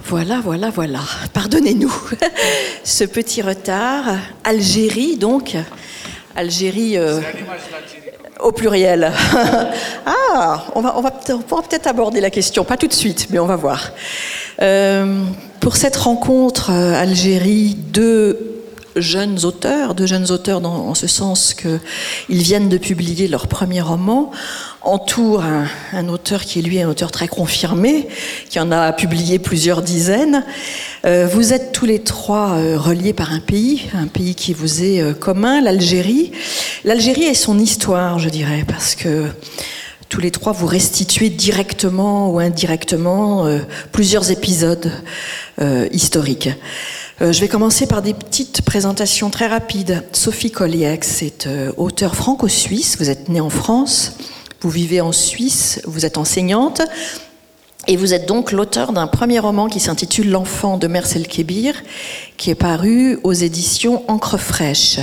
Voilà. Pardonnez-nous ce petit retard. Algérie, donc. Algérie au pluriel. On pourra peut-être aborder la question, pas tout de suite, mais on va voir. Pour cette rencontre Algérie, deux jeunes auteurs en ce sens qu'ils viennent de publier leur premier roman, entoure un auteur qui est lui un auteur très confirmé, qui en a publié plusieurs dizaines. Vous êtes tous les trois reliés par un pays qui vous est commun, l'Algérie. L'Algérie et son histoire, je dirais, parce que tous les trois vous restituez directement ou indirectement plusieurs épisodes historiques. Je vais commencer par des petites présentations très rapides. Sophie Colliex est auteure franco-suisse. Vous êtes née en France, vous vivez en Suisse, vous êtes enseignante et vous êtes donc l'auteur d'un premier roman qui s'intitule L'enfant de Mersel Kébir, qui est paru aux éditions Encre fraîche.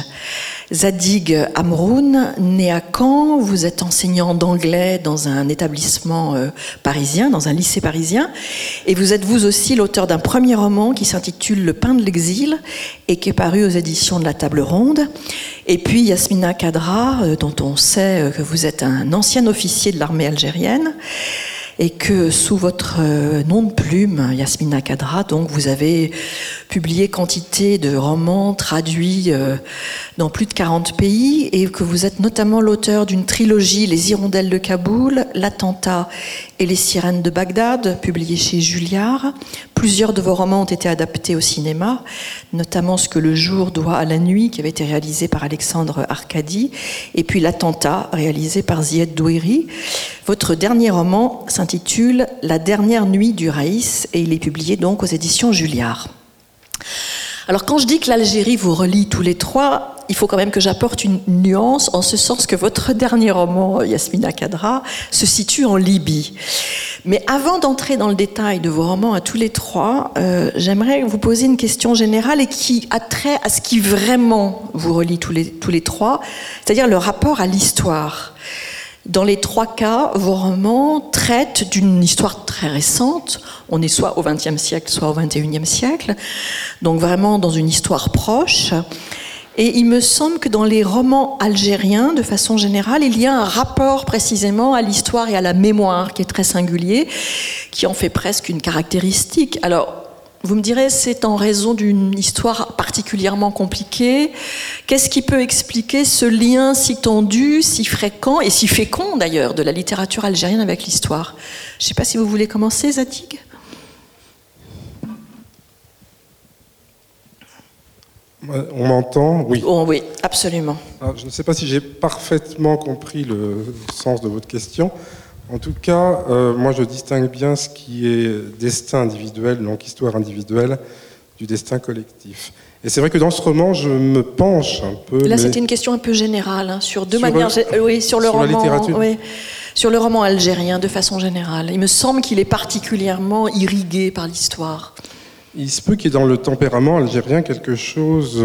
Zadig Amroun, né à Caen, vous êtes enseignant d'anglais dans un établissement parisien, dans un lycée parisien, et vous êtes vous aussi l'auteur d'un premier roman qui s'intitule Le pain de l'exil et qui est paru aux éditions de la Table Ronde. Et puis Yasmina Khadra, dont on sait que vous êtes un ancien officier de l'armée algérienne, et que sous votre nom de plume, Yasmina Khadra, donc vous avez publié quantité de romans traduits dans plus de 40 pays et que vous êtes notamment l'auteur d'une trilogie, Les Hirondelles de Kaboul, L'Attentat et Les Sirènes de Bagdad, publiée chez Julliard. Plusieurs de vos romans ont été adaptés au cinéma, notamment Ce que le jour doit à la nuit, qui avait été réalisé par Alexandre Arcadi, et puis L'Attentat, réalisé par Zied Douéri. Votre dernier roman s'intitule La dernière nuit du Raïs et il est publié donc aux éditions Julliard. Alors quand je dis que l'Algérie vous relie tous les trois, il faut quand même que j'apporte une nuance, en ce sens que votre dernier roman, Yasmina Khadra, se situe en Libye. Mais avant d'entrer dans le détail de vos romans à tous les trois, j'aimerais vous poser une question générale et qui a trait à ce qui vraiment vous relie tous les trois, c'est-à-dire le rapport à l'histoire. Dans les trois cas, vos romans traitent d'une histoire très récente. On est soit au XXe siècle, soit au XXIe siècle. Donc vraiment dans une histoire proche. Et il me semble que dans les romans algériens, de façon générale, il y a un rapport précisément à l'histoire et à la mémoire qui est très singulier, qui en fait presque une caractéristique. Alors, vous me direz, c'est en raison d'une histoire particulièrement compliquée. Qu'est-ce qui peut expliquer ce lien si tendu, si fréquent, et si fécond d'ailleurs, de la littérature algérienne avec l'histoire ? Je ne sais pas si vous voulez commencer, Zadig ? On m'entend ? Oui. Oh, oui, absolument. Alors, je ne sais pas si j'ai parfaitement compris le sens de votre question. En tout cas, moi je distingue bien ce qui est destin individuel, donc histoire individuelle, du destin collectif. Et c'est vrai que dans ce roman, je me penche un peu... Là, c'était une question un peu générale, sur deux manières... Oui, sur le roman... La littérature. Oui, sur le roman algérien, de façon générale. Il me semble qu'il est particulièrement irrigué par l'histoire. Il se peut qu'il y ait dans le tempérament algérien quelque chose...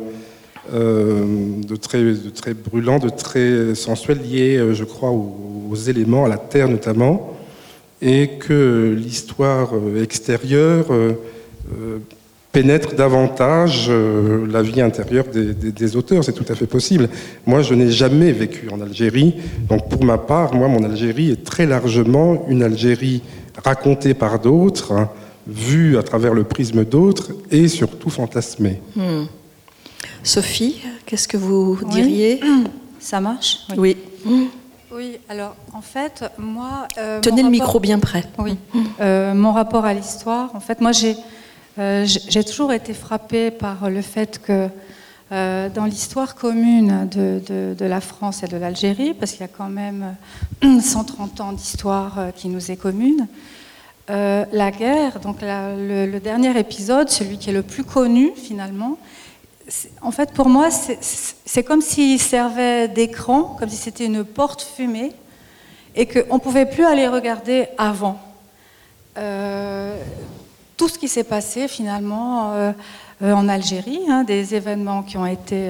de très brûlant, de très sensuel, lié, je crois, aux éléments, à la terre notamment, et que l'histoire extérieure pénètre davantage la vie intérieure des auteurs. C'est tout à fait possible. Moi, je n'ai jamais vécu en Algérie, donc pour ma part, moi, mon Algérie est très largement une Algérie racontée par d'autres, hein, vue à travers le prisme d'autres, et surtout fantasmée. Sophie, qu'est-ce que vous diriez ? Ça marche ? Oui. Oui, alors en fait, moi... Tenez le micro bien près. Oui. Mon rapport à l'histoire, en fait, moi j'ai toujours été frappée par le fait que dans l'histoire commune de la France et de l'Algérie, parce qu'il y a quand même 130 ans d'histoire qui nous est commune, la guerre, donc le dernier épisode, celui qui est le plus connu finalement, en fait, pour moi, c'est comme s'il servait d'écran, comme si c'était une porte fumée, et qu'on ne pouvait plus aller regarder avant. Tout ce qui s'est passé, finalement, en Algérie, hein, des événements qui ont été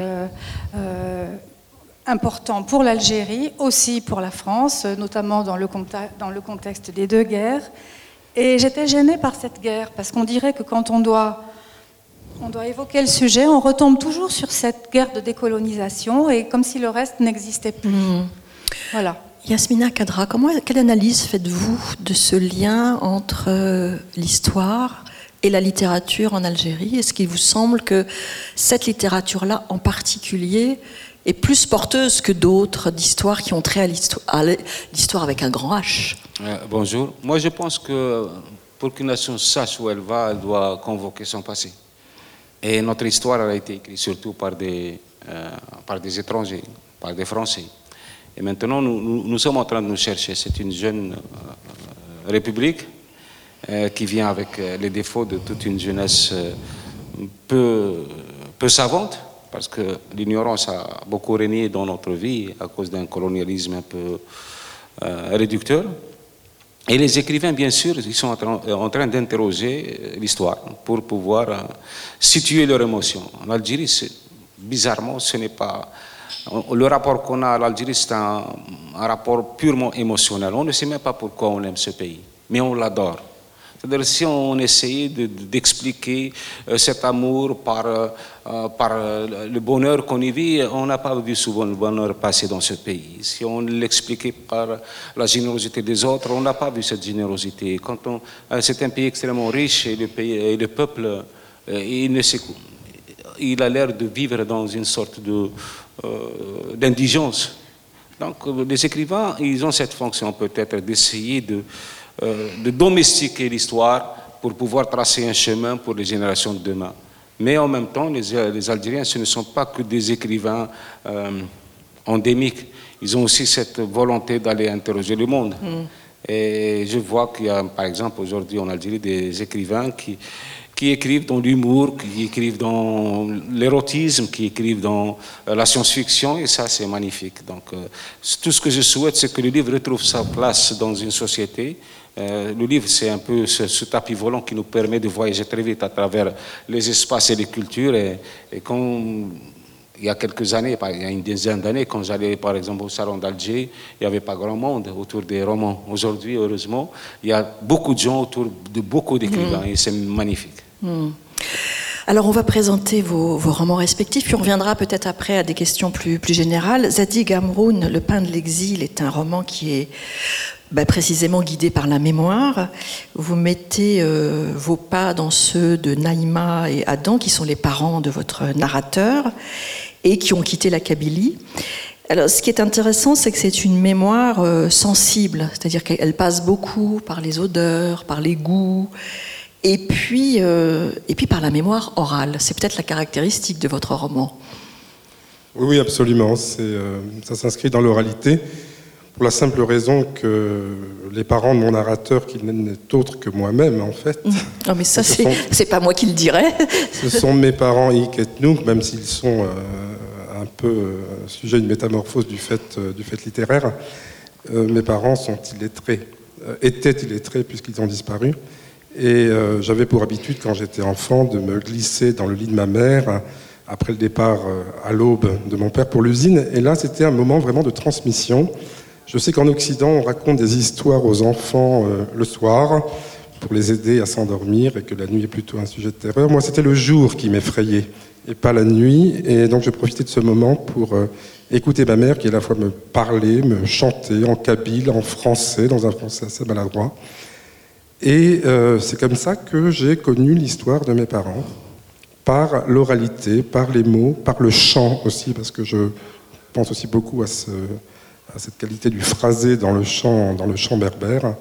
importants pour l'Algérie, aussi pour la France, notamment dans le contexte des deux guerres. Et j'étais gênée par cette guerre, parce qu'on dirait que quand on doit évoquer le sujet, on retombe toujours sur cette guerre de décolonisation, et comme si le reste n'existait plus. Voilà. Yasmina Khadra, quelle analyse faites-vous de ce lien entre l'histoire et la littérature en Algérie? Est-ce qu'il vous semble que cette littérature-là en particulier est plus porteuse que d'autres d'histoires qui ont trait à l'histoire avec un grand H? Bonjour. Moi, je pense que pour qu'une nation sache où elle va, elle doit convoquer son passé. Et notre histoire a été écrite surtout par des étrangers, par des Français. Et maintenant, nous sommes en train de nous chercher. C'est une jeune république qui vient avec les défauts de toute une jeunesse peu savante, parce que l'ignorance a beaucoup régné dans notre vie à cause d'un colonialisme un peu réducteur. Et les écrivains, bien sûr, ils sont en train d'interroger l'histoire pour pouvoir situer leurs émotions. En Algérie, bizarrement, ce n'est pas... Le rapport qu'on a à l'Algérie, c'est un rapport purement émotionnel. On ne sait même pas pourquoi on aime ce pays, mais on l'adore. C'est-à-dire, si on essayait d'expliquer cet amour par le bonheur qu'on y vit, on n'a pas vu souvent le bonheur passer dans ce pays. Si on l'expliquait par la générosité des autres, on n'a pas vu cette générosité. C'est un pays extrêmement riche et le peuple, il a l'air de vivre dans une sorte d'indigence. Donc les écrivains, ils ont cette fonction peut-être d'essayer de domestiquer l'histoire pour pouvoir tracer un chemin pour les générations de demain. Mais en même temps, les Algériens, ce ne sont pas que des écrivains endémiques. Ils ont aussi cette volonté d'aller interroger le monde. Et je vois qu'il y a, par exemple, aujourd'hui en Algérie, des écrivains qui écrivent dans l'humour, qui écrivent dans l'érotisme, qui écrivent dans la science-fiction, et ça, c'est magnifique. Donc, tout ce que je souhaite, c'est que le livre retrouve sa place dans une société. Le livre, c'est un peu ce tapis volant qui nous permet de voyager très vite à travers les espaces et les cultures. Et quand, il y a quelques années, il y a une dizaine d'années, quand j'allais par exemple au Salon d'Alger, il n'y avait pas grand monde autour des romans. Aujourd'hui, heureusement, il y a beaucoup de gens autour de beaucoup d'écrivains, et c'est magnifique. Alors on va présenter vos romans respectifs, puis on reviendra peut-être après à des questions plus générales. Zadig Amroun, Le pain de l'exil, est un roman qui est précisément guidé par la mémoire. Vous mettez vos pas dans ceux de Naïma et Adam, qui sont les parents de votre narrateur et qui ont quitté la Kabylie. Alors, ce qui est intéressant, c'est que c'est une mémoire sensible, c'est-à-dire qu'elle passe beaucoup par les odeurs, par les goûts, et puis par la mémoire orale. C'est peut-être la caractéristique de votre roman. Oui, absolument. Ça s'inscrit dans l'oralité, pour la simple raison que les parents de mon narrateur, qui n'est autre que moi-même, en fait... Non, mais ça, c'est pas moi qui le dirais. Ce sont mes parents, Ik et Nouk, même s'ils sont un peu sujet d'une métamorphose du fait littéraire. Mes parents sont illettrés, étaient illettrés puisqu'ils ont disparu. Et j'avais pour habitude, quand j'étais enfant, de me glisser dans le lit de ma mère après le départ à l'aube de mon père pour l'usine. Et là, c'était un moment vraiment de transmission. Je sais qu'en Occident, on raconte des histoires aux enfants le soir pour les aider à s'endormir et que la nuit est plutôt un sujet de terreur. Moi, c'était le jour qui m'effrayait et pas la nuit. Et donc, je profitais de ce moment pour écouter ma mère qui, à la fois, me parlait, me chantait en kabyle, en français, dans un français assez maladroit. Et c'est comme ça que j'ai connu l'histoire de mes parents, par l'oralité, par les mots, par le chant aussi, parce que je pense aussi beaucoup à cette qualité du phrasé dans le chant berbère.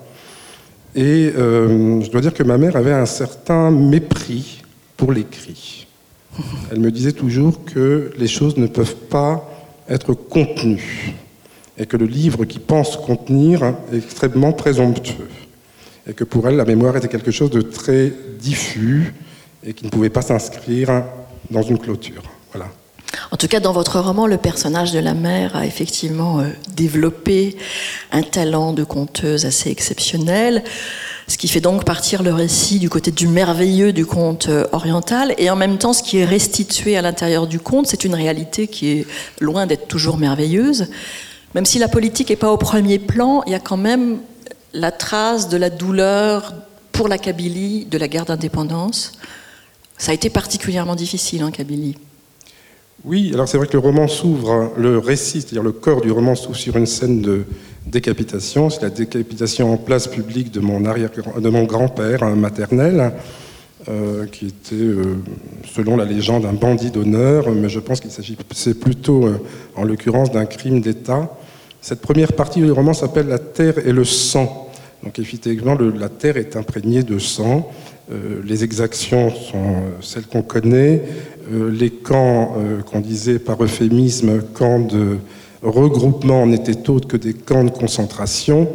Et je dois dire que ma mère avait un certain mépris pour l'écrit. Elle me disait toujours que les choses ne peuvent pas être contenues, et que le livre qui pense contenir est extrêmement présomptueux. Et que pour elle, la mémoire était quelque chose de très diffus et qui ne pouvait pas s'inscrire dans une clôture. Voilà. En tout cas, dans votre roman, le personnage de la mère a effectivement développé un talent de conteuse assez exceptionnel, ce qui fait donc partir le récit du côté du merveilleux du conte oriental, et en même temps, ce qui est restitué à l'intérieur du conte, c'est une réalité qui est loin d'être toujours merveilleuse. Même si la politique n'est pas au premier plan, il y a quand même la trace de la douleur pour la Kabylie de la guerre d'indépendance. Ça a été particulièrement difficile en Kabylie. Oui, alors c'est vrai que le roman s'ouvre, le récit, c'est-à-dire le corps du roman s'ouvre sur une scène de décapitation. C'est la décapitation en place publique de mon grand-père maternel, qui était, selon la légende, un bandit d'honneur, mais je pense c'est plutôt, en l'occurrence, d'un crime d'État. Cette première partie du roman s'appelle « La terre et le sang ». Donc effectivement, la terre est imprégnée de sang. Les exactions sont celles qu'on connaît. Les camps, qu'on disait par euphémisme, camps de regroupement, n'étaient autres que des camps de concentration.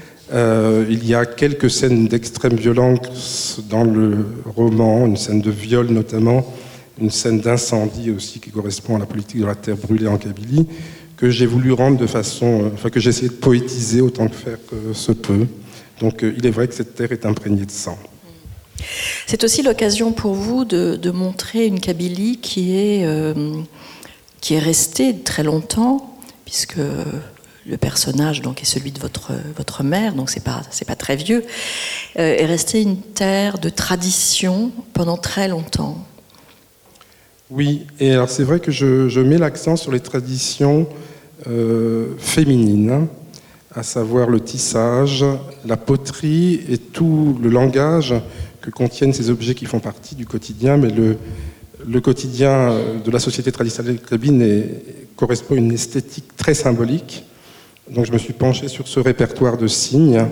Il y a quelques scènes d'extrême violence dans le roman, une scène de viol notamment, une scène d'incendie aussi qui correspond à la politique de la terre brûlée en Kabylie, que j'ai voulu rendre de façon, que j'ai essayé de poétiser autant que faire se peut. Donc il est vrai que cette terre est imprégnée de sang. C'est aussi l'occasion pour vous de montrer une Kabylie qui est restée très longtemps, puisque le personnage donc, est celui de votre mère, donc c'est pas très vieux, est restée une terre de tradition pendant très longtemps. Oui, et alors c'est vrai que je mets l'accent sur les traditions féminines, à savoir le tissage, la poterie et tout le langage que contiennent ces objets qui font partie du quotidien, mais le quotidien de la société traditionnelle kabyle correspond à une esthétique très symbolique. Donc je me suis penché sur ce répertoire de signes,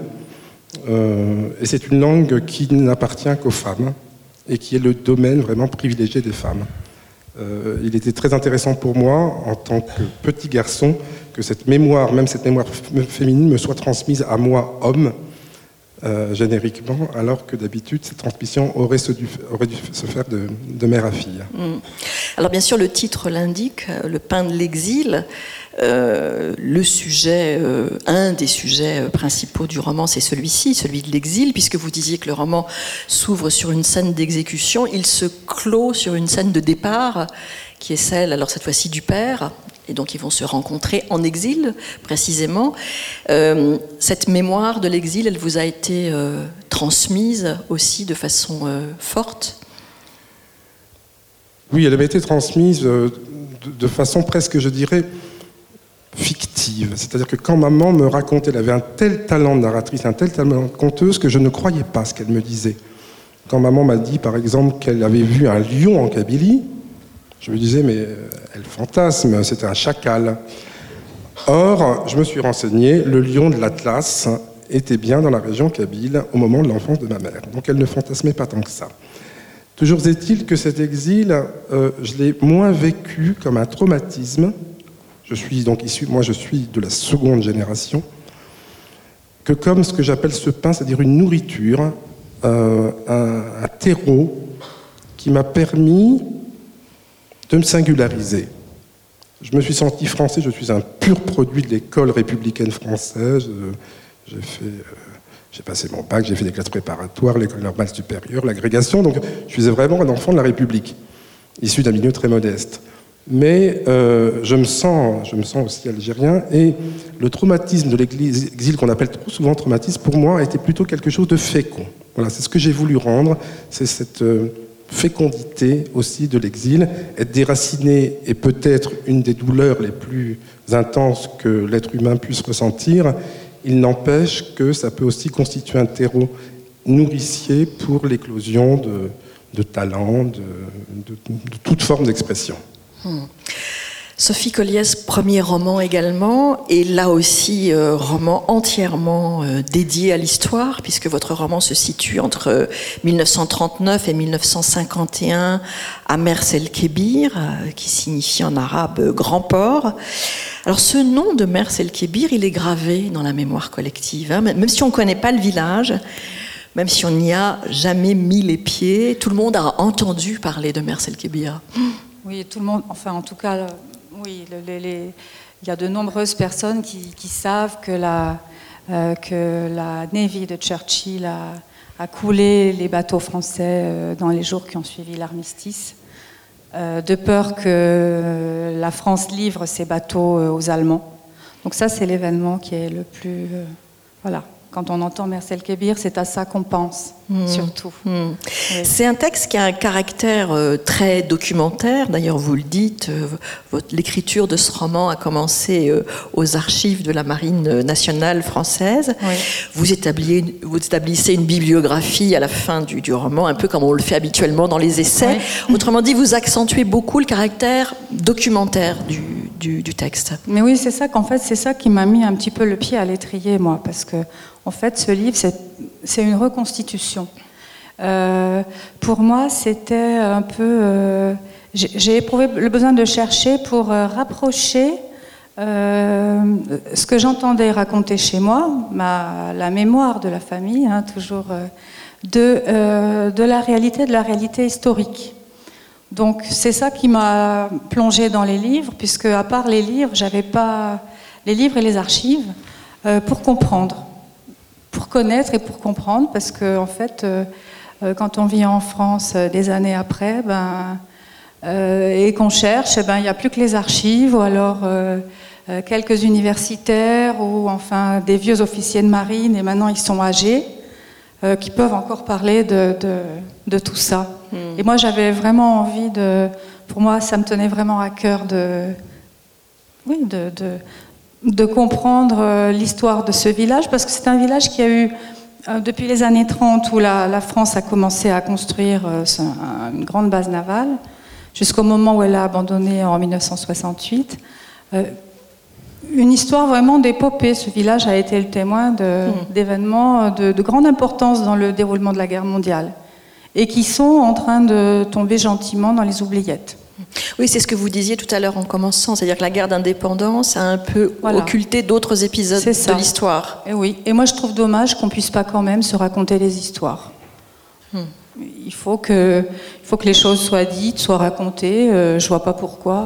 et c'est une langue qui n'appartient qu'aux femmes, et qui est le domaine vraiment privilégié des femmes. Il était très intéressant pour moi, en tant que petit garçon, que cette mémoire, même cette mémoire féminine, me soit transmise à moi, homme, génériquement, alors que d'habitude, cette transmission aurait dû se faire de mère à fille. Alors bien sûr, le titre l'indique, Le pain de l'exil. Le sujet, un des sujets principaux du roman, c'est celui-ci, celui de l'exil, puisque vous disiez que le roman s'ouvre sur une scène d'exécution, il se clôt sur une scène de départ, qui est celle, alors cette fois-ci, du père, et donc ils vont se rencontrer en exil, précisément. Cette mémoire de l'exil, elle vous a été transmise aussi de façon forte ? Oui, elle avait été transmise de façon presque, je dirais, fictive. C'est-à-dire que quand maman me racontait, elle avait un tel talent de narratrice, un tel talent de conteuse, que je ne croyais pas ce qu'elle me disait. Quand maman m'a dit, par exemple, qu'elle avait vu un lion en Kabylie, je me disais, mais elle fantasme, c'était un chacal. Or, je me suis renseigné, le lion de l'Atlas était bien dans la région kabyle au moment de l'enfance de ma mère. Donc elle ne fantasmait pas tant que ça. Toujours est-il que cet exil, je l'ai moins vécu comme un traumatisme. Je suis donc je suis de la seconde génération, que comme ce que j'appelle ce pain, c'est-à-dire une nourriture, un terreau qui m'a permis de me singulariser. Je me suis senti français, je suis un pur produit de l'école républicaine française. J'ai passé mon bac, j'ai fait des classes préparatoires, l'école normale supérieure, l'agrégation, donc je suis vraiment un enfant de la République, issu d'un milieu très modeste. Mais je me sens aussi algérien, et le traumatisme de l'exil, qu'on appelle trop souvent traumatisme, pour moi a été plutôt quelque chose de fécond. Voilà, c'est ce que j'ai voulu rendre, c'est cette fécondité aussi de l'exil. Être déraciné est peut-être une des douleurs les plus intenses que l'être humain puisse ressentir. Il n'empêche que ça peut aussi constituer un terreau nourricier pour l'éclosion de talents, de toute forme d'expression. Sophie Colliès, premier roman également, et là aussi roman entièrement dédié à l'histoire, puisque votre roman se situe entre 1939 et 1951 à Mers el-Kébir, qui signifie en arabe grand port. Alors ce nom de Mers el-Kébir, il est gravé dans la mémoire collective, hein, même si on ne connaît pas le village, même si on n'y a jamais mis les pieds, tout le monde a entendu parler de Mers el-Kébir. Oui, tout le monde, enfin en tout cas, oui, il y a de nombreuses personnes qui savent que la Navy de Churchill a coulé les bateaux français dans les jours qui ont suivi l'armistice, de peur que la France livre ses bateaux aux Allemands. Donc ça, c'est l'événement qui est le plus Quand on entend Mers el-Kébir, c'est à ça qu'on pense, surtout. Oui. C'est un texte qui a un caractère très documentaire. D'ailleurs, vous le dites, l'écriture de ce roman a commencé aux archives de la Marine nationale française. Oui. Vous établissez une bibliographie à la fin du roman, un peu comme on le fait habituellement dans les essais. Oui. Autrement dit, vous accentuez beaucoup le caractère documentaire du texte. Mais oui, c'est ça c'est ça qui m'a mis un petit peu le pied à l'étrier, moi, parce que en fait, ce livre, c'est une reconstitution. Pour moi, c'était un peu... j'ai éprouvé le besoin de chercher pour rapprocher ce que j'entendais raconter chez moi, la mémoire de la famille, hein, toujours, de la réalité historique. Donc, c'est ça qui m'a plongée dans les livres, puisque à part les livres, j'avais pas les livres et les archives pour comprendre. Pour connaître et pour comprendre, parce que en fait, quand on vit en France des années après, et qu'on cherche, il n'y a plus que les archives, ou alors quelques universitaires, ou enfin des vieux officiers de marine, et maintenant ils sont âgés, qui peuvent encore parler de tout ça. Et moi, j'avais vraiment envie pour moi, ça me tenait vraiment à cœur de comprendre l'histoire de ce village, parce que c'est un village qui a eu, depuis les années 30, où la France a commencé à construire une grande base navale, jusqu'au moment où elle a abandonné en 1968. Une histoire vraiment d'épopée. Ce village a été le témoin d'événements de grande importance dans le déroulement de la guerre mondiale, et qui sont en train de tomber gentiment dans les oubliettes. Oui, c'est ce que vous disiez tout à l'heure en commençant, c'est-à-dire que la guerre d'indépendance a un peu occulté d'autres épisodes de l'histoire. Et oui, et moi je trouve dommage qu'on puisse pas quand même se raconter les histoires. Il faut que les choses soient dites, soient racontées. Je vois pas pourquoi.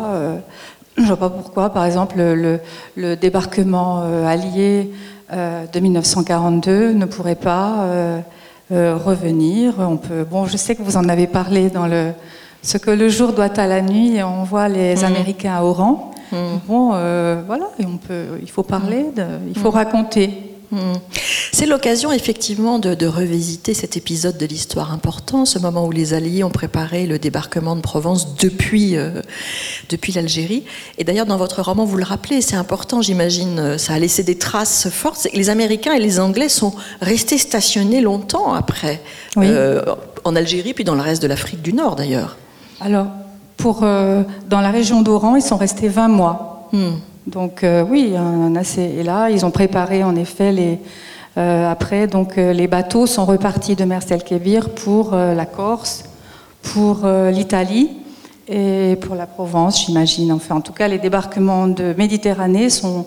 Par exemple, le débarquement allié de 1942 ne pourrait pas revenir. Je sais que vous en avez parlé dans ce que le jour doit à la nuit, et on voit les Américains à Oran. Voilà, et il faut parler, il faut raconter. C'est l'occasion effectivement de revisiter cet épisode de l'histoire important, ce moment où les Alliés ont préparé le débarquement de Provence depuis l'Algérie. Et d'ailleurs, dans votre roman, vous le rappelez, c'est important, j'imagine, ça a laissé des traces fortes. Les Américains et les Anglais sont restés stationnés longtemps après, en Algérie, puis dans le reste de l'Afrique du Nord d'ailleurs. Alors, dans la région d'Oran, ils sont restés 20 mois. Donc oui, et là, ils ont préparé en effet après, donc les bateaux sont repartis de Mers el-Kébir pour la Corse, pour l'Italie et pour la Provence, j'imagine. Enfin, en tout cas, les débarquements de Méditerranée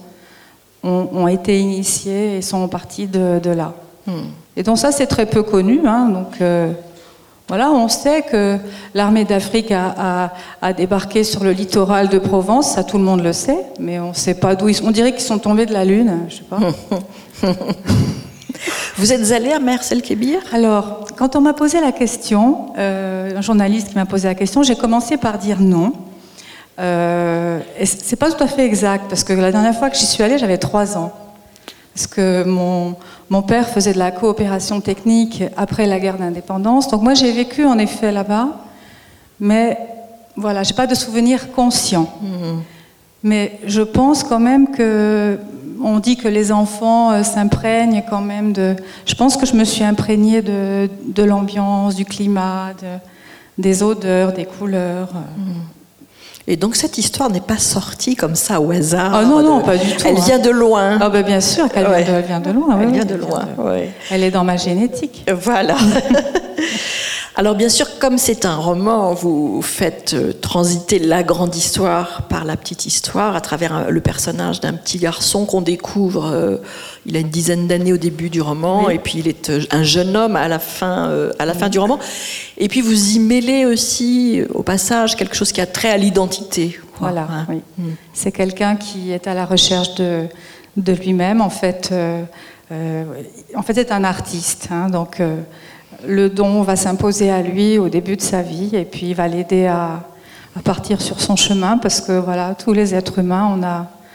ont été initiés et sont partis de là. Et donc ça, c'est très peu connu, hein, donc... Voilà, on sait que l'armée d'Afrique a débarqué sur le littoral de Provence, ça tout le monde le sait, mais on ne sait pas d'où ils sont. On dirait qu'ils sont tombés de la Lune, je sais pas. Vous êtes allé à Mers el-Kébir ? Alors, quand on m'a posé la question, un journaliste qui m'a posé la question, j'ai commencé par dire non. Et c'est pas tout à fait exact, parce que la dernière fois que j'y suis allée, j'avais 3 ans. Parce que mon père faisait de la coopération technique après la guerre d'indépendance. Donc moi, j'ai vécu en effet là-bas, mais voilà, j'ai pas de souvenirs conscients. Mais je pense quand même on dit que les enfants s'imprègnent quand même Je pense que je me suis imprégnée de l'ambiance, du climat, des odeurs, des couleurs. Et donc cette histoire n'est pas sortie comme ça au hasard. Ah non, pas du tout. Elle vient de loin. Ah bien sûr qu'elle vient de loin. Elle vient de loin. Elle est dans ma génétique. Voilà. Alors bien sûr, comme c'est un roman, vous faites transiter la grande histoire par la petite histoire à travers le personnage d'un petit garçon qu'on découvre. Il a une dizaine d'années au début du roman, et puis il est un jeune homme à la fin du roman. Et puis vous y mêlez aussi, au passage, quelque chose qui a trait à l'identité. Voilà, oui. C'est quelqu'un qui est à la recherche de lui-même. En fait, c'est un artiste, hein, donc... le don va s'imposer à lui au début de sa vie, et puis il va l'aider à partir sur son chemin, parce que voilà, tous les êtres humains,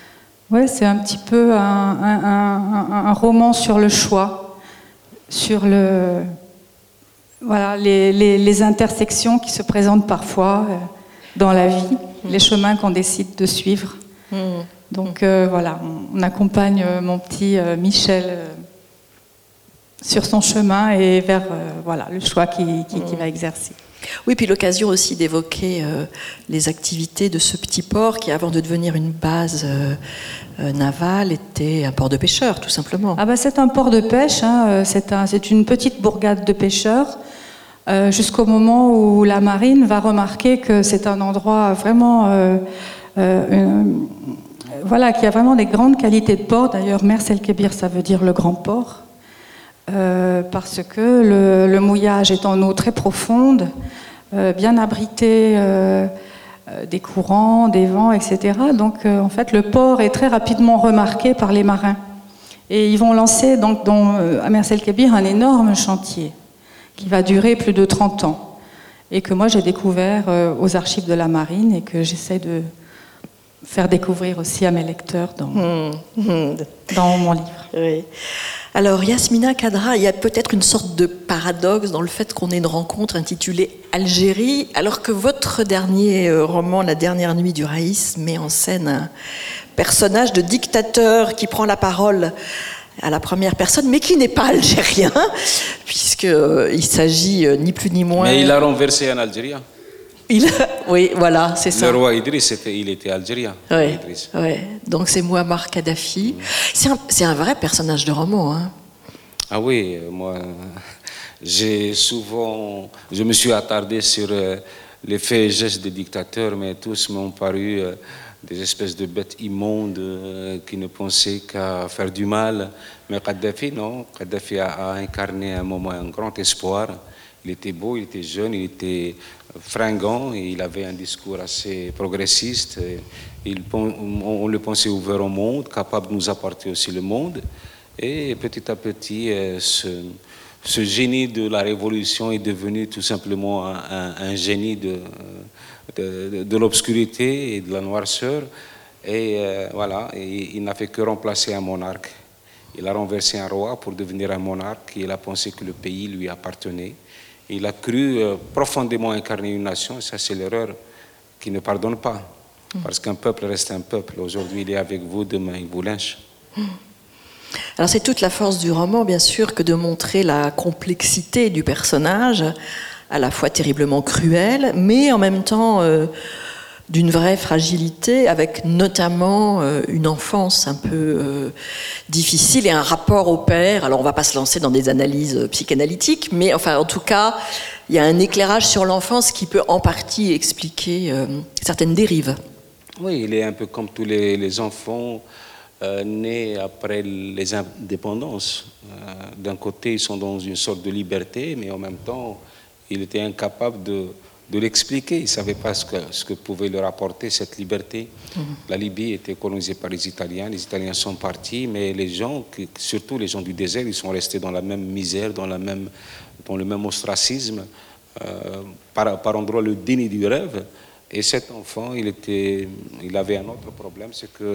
Ouais, c'est un petit peu un roman sur le choix, sur voilà, les intersections qui se présentent parfois dans la vie, les chemins qu'on décide de suivre. Donc voilà, on accompagne mon petit Michel sur son chemin et vers voilà, le choix qu'il va exercer. Oui, puis l'occasion aussi d'évoquer les activités de ce petit port qui, avant de devenir une base navale, était un port de pêcheurs, tout simplement. Ah bah, c'est un port de pêche, hein, c'est une petite bourgade de pêcheurs, jusqu'au moment où la marine va remarquer que c'est un endroit vraiment... voilà, qui a vraiment des grandes qualités de port. D'ailleurs, Mers El Kébir, ça veut dire le grand port. Parce que le mouillage est en eau très profonde, bien abrité des courants, des vents, etc. Donc en fait le port est très rapidement remarqué par les marins. Et ils vont lancer donc, à Mers El Kébir un énorme chantier qui va durer plus de 30 ans et que moi j'ai découvert aux archives de la marine et que j'essaie de faire découvrir aussi à mes lecteurs dans mon livre. Oui. Alors, Yasmina Khadra, il y a peut-être une sorte de paradoxe dans le fait qu'on ait une rencontre intitulée Algérie, alors que votre dernier roman, La dernière nuit du Raïs, met en scène un personnage de dictateur qui prend la parole à la première personne, mais qui n'est pas algérien, puisqu'il s'agit ni plus ni moins... Mais il a renversé un Algérien. Oui, voilà, c'est ça. Le roi Idriss, il était algérien. Oui, ouais. Donc c'est Mouammar Kadhafi. C'est un vrai personnage de roman. Hein. Ah oui, moi, je me suis attardé sur les faits et gestes des dictateurs, mais tous m'ont paru des espèces de bêtes immondes qui ne pensaient qu'à faire du mal. Mais Kadhafi, non. Kadhafi a incarné à un moment un grand espoir. Il était beau, il était jeune, il était fringant, et il avait un discours assez progressiste. On le pensait ouvert au monde, capable de nous apporter aussi le monde. Et petit à petit, ce génie de la révolution est devenu tout simplement un génie de l'obscurité et de la noirceur. Et voilà, et il n'a fait que remplacer un monarque. Il a renversé un roi pour devenir un monarque, et il a pensé que le pays lui appartenait. Il a cru profondément incarner une nation, et ça c'est l'erreur qui ne pardonne pas. Parce qu'un peuple reste un peuple. Aujourd'hui il est avec vous, demain il vous lynche. Alors c'est toute la force du roman, bien sûr, que de montrer la complexité du personnage, à la fois terriblement cruel, mais en même temps d'une vraie fragilité, avec notamment une enfance un peu difficile et un rapport au père. Alors on ne va pas se lancer dans des analyses psychanalytiques, mais enfin en tout cas, il y a un éclairage sur l'enfance qui peut en partie expliquer certaines dérives. Oui, il est un peu comme tous les enfants nés après les indépendances. D'un côté, ils sont dans une sorte de liberté, mais en même temps, il était incapable de l'expliquer. Il ne savait pas ce que pouvait leur apporter cette liberté. La Libye était colonisée par les Italiens sont partis, mais les gens, surtout les gens du désert, ils sont restés dans la même misère, dans le même ostracisme, par endroits le déni du rêve. Et cet enfant, il avait un autre problème, c'est que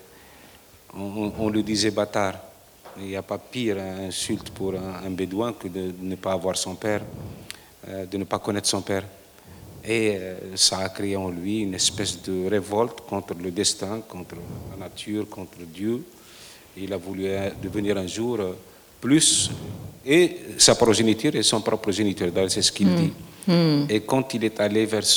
on lui disait bâtard. Il n'y a pas pire insulte pour un bédouin que de ne pas avoir son père, de ne pas connaître son père. Et ça a créé en lui une espèce de révolte contre le destin, contre la nature, contre Dieu. Et il a voulu devenir un jour plus, et sa progéniture et son propre géniteur, c'est ce qu'il dit. Et quand il est allé vers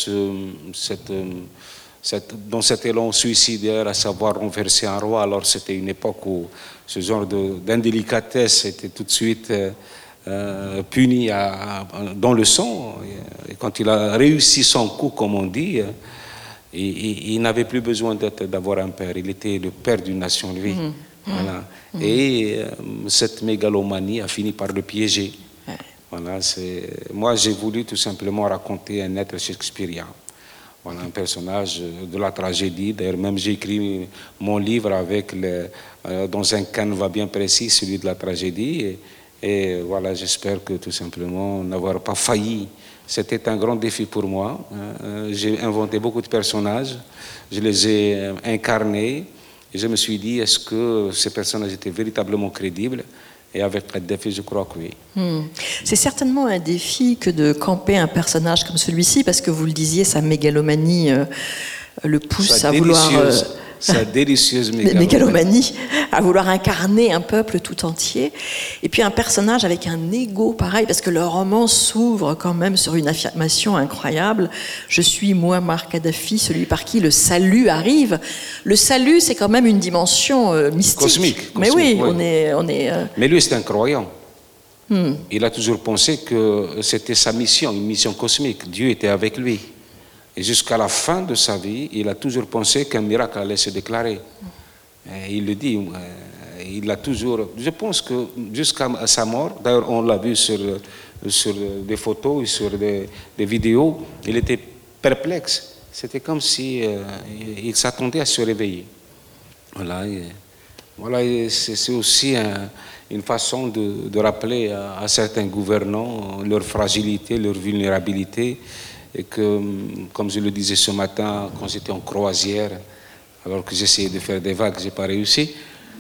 dans cet élan suicidaire, à savoir renverser un roi, alors c'était une époque où ce genre d'indélicatesse était tout de suite puni dans le sang. Et quand il a réussi son coup, comme on dit, il n'avait plus besoin d'avoir un père. Il était le père d'une nation, lui. Voilà. Et cette mégalomanie a fini par le piéger. Voilà, moi, j'ai voulu tout simplement raconter un être shakespearien. Voilà, un personnage de la tragédie. D'ailleurs, même j'ai écrit mon livre avec dans un canevas bien précis, celui de la tragédie. Et voilà, j'espère que tout simplement n'avoir pas failli. C'était un grand défi pour moi. J'ai inventé beaucoup de personnages, je les ai incarnés, Et je me suis dit, est-ce que ces personnages étaient véritablement crédibles? Et avec Kadhafi, je crois que oui. C'est certainement un défi que de camper un personnage comme celui-ci, parce que vous le disiez, sa mégalomanie le pousse à vouloir... Sa délicieuse mégalomanie, à vouloir incarner un peuple tout entier. Et puis un personnage avec un ego pareil, parce que le roman s'ouvre quand même sur une affirmation incroyable. Je suis Mouammar Kadhafi, celui par qui le salut arrive. Le salut, c'est quand même une dimension mystique. Cosmique. Mais oui, on est Mais lui, c'est un croyant. Il a toujours pensé que c'était sa mission, une mission cosmique. Dieu était avec lui. Et jusqu'à la fin de sa vie, il a toujours pensé qu'un miracle allait se déclarer. Et il le dit, il a toujours... Je pense que jusqu'à sa mort, d'ailleurs on l'a vu sur des photos, sur des vidéos, il était perplexe. C'était comme si il s'attendait à se réveiller. Voilà, c'est aussi une façon de rappeler à certains gouvernants leur fragilité, leur vulnérabilité. Et que, comme je le disais ce matin, quand j'étais en croisière, alors que j'essayais de faire des vagues, je n'ai pas réussi,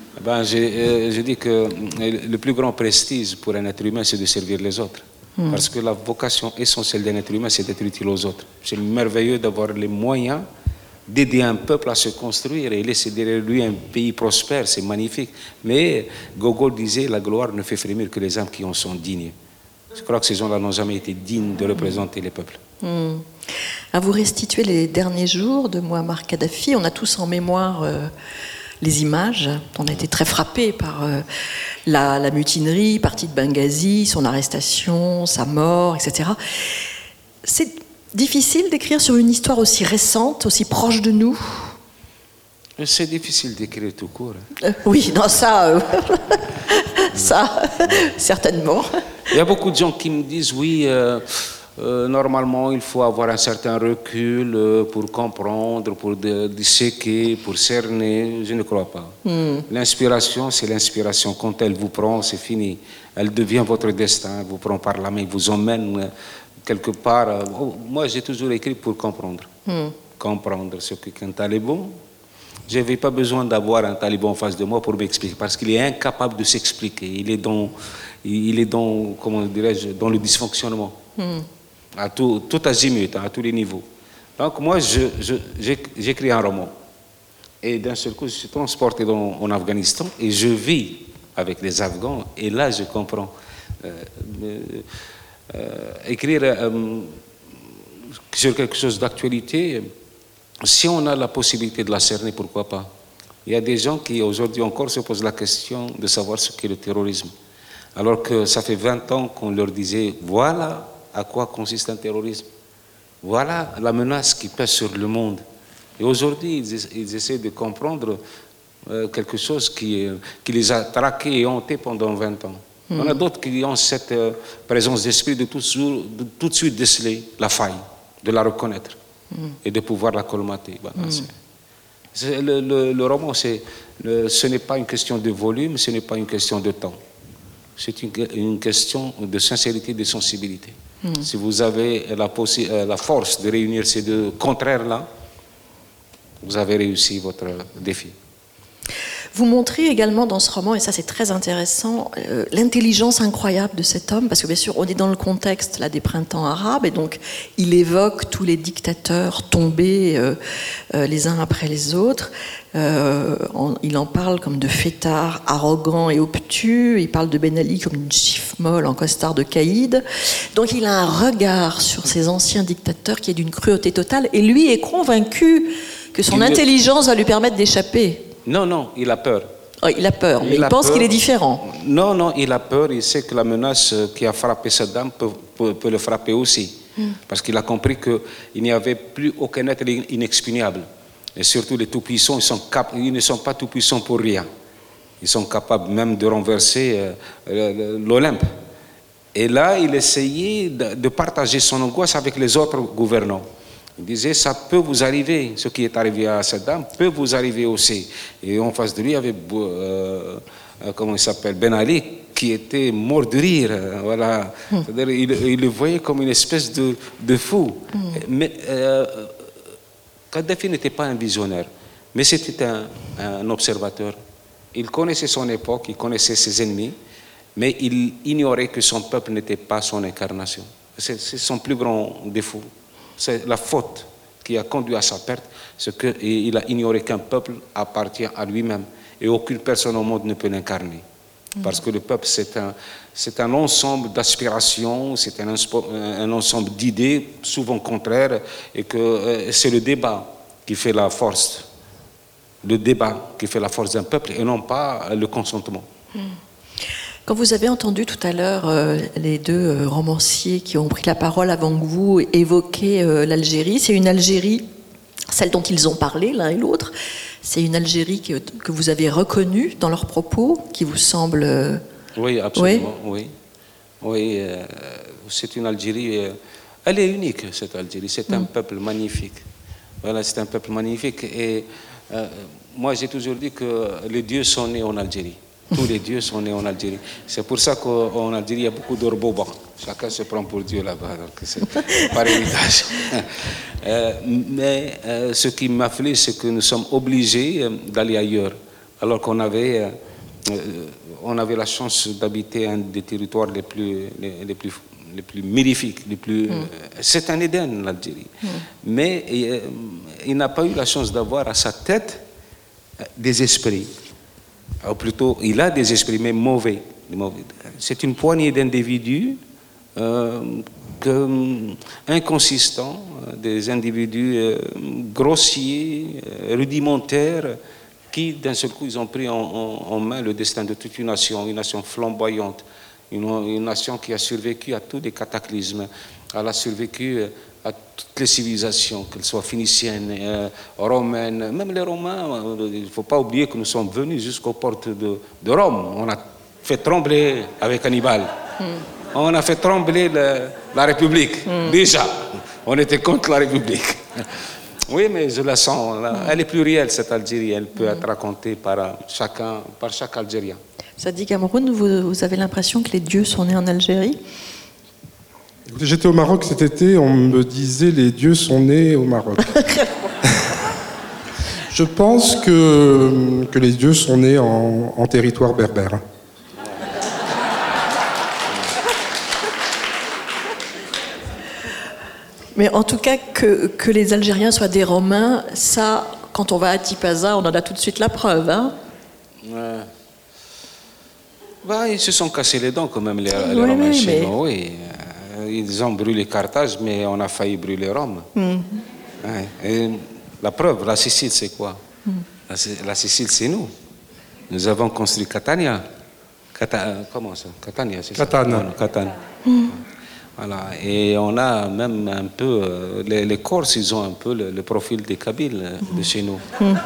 je dis que le plus grand prestige pour un être humain, c'est de servir les autres. Parce que la vocation essentielle d'un être humain, c'est d'être utile aux autres. C'est merveilleux d'avoir les moyens d'aider un peuple à se construire et laisser derrière lui un pays prospère, c'est magnifique. Mais Gogol disait, la gloire ne fait frémir que les âmes qui en sont dignes. Je crois que ces gens-là n'ont jamais été dignes de représenter les peuples. À vous restituer les derniers jours de Mouammar Kadhafi, on a tous en mémoire les images. On a été très frappés par la mutinerie, partie de Benghazi, son arrestation, sa mort, etc. C'est difficile d'écrire sur une histoire aussi récente, aussi proche de nous. C'est difficile d'écrire tout court. Oui, non, ça, certainement. Il y a beaucoup de gens qui me disent, oui, normalement, il faut avoir un certain recul pour comprendre, pour disséquer, pour cerner. Je ne crois pas. L'inspiration, c'est l'inspiration. Quand elle vous prend, c'est fini. Elle devient votre destin, elle vous prend par la main, vous emmène quelque part. Moi, j'ai toujours écrit pour comprendre. Comprendre ce qu'un taliban. Je n'avais pas besoin d'avoir un taliban en face de moi pour m'expliquer, parce qu'il est incapable de s'expliquer. Il est dans, comment dirais-je, dans le dysfonctionnement. À tout azimut, à tous les niveaux. Donc moi, j'écris un roman. Et d'un seul coup, je suis transporté en Afghanistan et je vis avec les Afghans. Et là, je comprends. Écrire sur quelque chose d'actualité, si on a la possibilité de la cerner, pourquoi pas? Il y a des gens qui aujourd'hui encore se posent la question de savoir ce qu'est le terrorisme. Alors que ça fait 20 ans qu'on leur disait, voilà à quoi consiste un terrorisme. Voilà la menace qui pèse sur le monde. Et aujourd'hui, ils essaient de comprendre quelque chose qui les a traqués et hantés pendant 20 ans. On a d'autres qui ont cette présence d'esprit de tout de suite déceler la faille, de la reconnaître et de pouvoir la colmater. Voilà, le roman, ce n'est pas une question de volume, ce n'est pas une question de temps. C'est une question de sincérité, de sensibilité. Si vous avez la force de réunir ces deux contraires-là, vous avez réussi votre défi. Vous montrez également dans ce roman, et ça c'est très intéressant, l'intelligence incroyable de cet homme, parce que bien sûr on est dans le contexte là, des printemps arabes, et donc il évoque tous les dictateurs tombés les uns après les autres. Il en parle comme de fêtards arrogants et obtus, il parle de Ben Ali comme une chiffe molle en costard de caïd. Donc il a un regard sur ces anciens dictateurs qui est d'une cruauté totale, et lui est convaincu que son intelligence va lui permettre d'échapper. Non, il a peur. Oh, il a peur, mais il pense qu'il est différent. Non, il a peur, il sait que la menace qui a frappé Saddam peut le frapper aussi. Parce qu'il a compris qu'il n'y avait plus aucun être inexpugnable. Et surtout les tout-puissants, ils ne sont pas tout-puissants pour rien. Ils sont capables même de renverser l'Olympe. Et là, il essayait de partager son angoisse avec les autres gouvernants. Il disait, ça peut vous arriver, ce qui est arrivé à Saddam peut vous arriver aussi. Et en face de lui, il y avait, comment il s'appelle, Ben Ali, qui était mort de rire. Voilà. C'est-à-dire, il le voyait comme une espèce de fou. Mais Kadhafi n'était pas un visionnaire. Mais c'était un observateur. Il connaissait son époque, il connaissait ses ennemis, mais il ignorait que son peuple n'était pas son incarnation. C'est son plus grand défaut. C'est la faute qui a conduit à sa perte, c'est qu'il a ignoré qu'un peuple appartient à lui-même et aucune personne au monde ne peut l'incarner. Parce que le peuple, c'est un ensemble d'aspirations, c'est un ensemble d'idées, souvent contraires, et que c'est le débat qui fait la force. Le débat qui fait la force d'un peuple et non pas le consentement. Quand vous avez entendu tout à l'heure les deux romanciers qui ont pris la parole avant que vous évoquer l'Algérie, c'est une Algérie, celle dont ils ont parlé l'un et l'autre, c'est une Algérie que vous avez reconnue dans leurs propos, qui vous semble... Oui, absolument, oui. C'est une Algérie, elle est unique, cette Algérie, c'est un peuple magnifique. Voilà, c'est un peuple magnifique. Et moi, j'ai toujours dit que les dieux sont nés en Algérie. Tous les dieux sont nés en Algérie. C'est pour ça qu'en Algérie, il y a beaucoup d'orboba. Chacun se prend pour Dieu là-bas. Donc c'est par héritage. Mais ce qui m'afflige, c'est que nous sommes obligés d'aller ailleurs. Alors qu'on avait la chance d'habiter un des territoires les plus magnifiques. C'est un Éden, l'Algérie. Mais il n'a pas eu la chance d'avoir à sa tête des esprits. Ou plutôt, il a des esprits, mais mauvais. C'est une poignée d'individus inconsistants, des individus grossiers, rudimentaires, qui, d'un seul coup, ils ont pris en main le destin de toute une nation flamboyante, une nation qui a survécu à tous les cataclysmes. Elle a survécu à toutes les civilisations, qu'elles soient phéniciennes, romaines, même les Romains. Il ne faut pas oublier que nous sommes venus jusqu'aux portes de Rome. On a fait trembler avec Hannibal. On a fait trembler la République. Déjà, on était contre la République. Oui, mais je la sens. Elle est plurielle, cette Algérie. Elle peut être racontée par chaque Algérien. Sadi Cameroun, vous avez l'impression que les dieux sont nés en Algérie ? J'étais au Maroc cet été, on me disait les dieux sont nés au Maroc. Je pense que les dieux sont nés en territoire berbère. Mais en tout cas, que les Algériens soient des Romains, ça, quand on va à Tipaza, on en a tout de suite la preuve. Hein. Ils se sont cassés les dents quand même, les Romains chez nous, oui. Ils ont brûlé Carthage, mais on a failli brûler Rome. Et la preuve, la Sicile, c'est quoi? La Sicile, c'est nous. Nous avons construit Catania. Comment ça? Catania, c'est ça? Catane. Voilà. Et on a même un peu... les Corses, ils ont un peu le profil des Kabyles de chez nous.